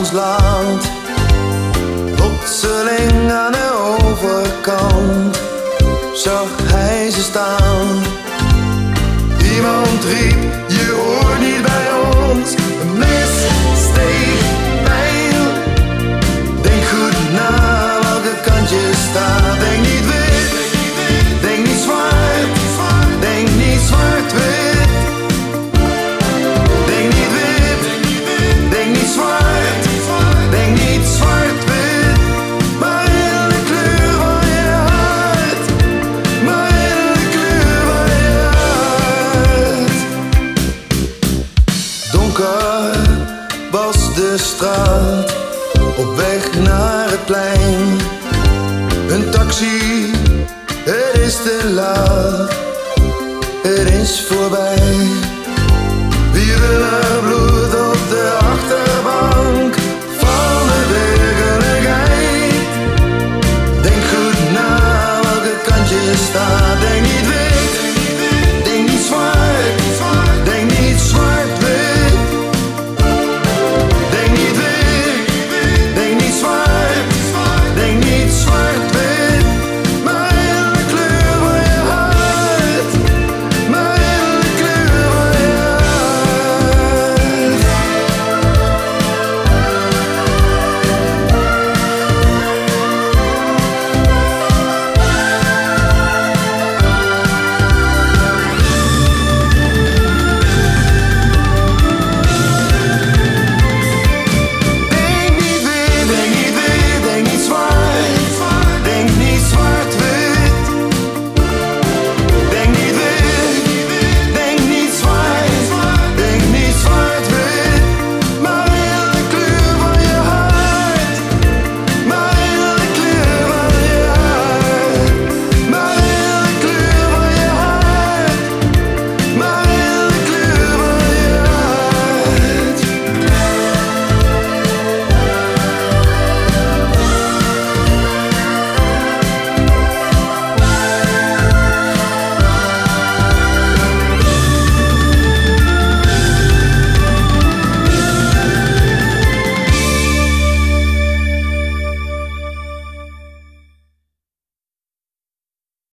ons land. Plotseling aan de overkant zag hij ze staan. Iemand riep, je hoort niet bij ons. Een mes steekt pijl. Denk goed na welke kant je staat. Denk niet wit, denk niet zwart, denk niet zwart-wit. Denk niet wit, denk niet zwart, denk niet zwart-wit. Maar in de kleur van je hart, maar in de kleur van je hart. Donker was de straat, op weg naar het plein. Een taxi, het is te laat, het is voorbij. We willen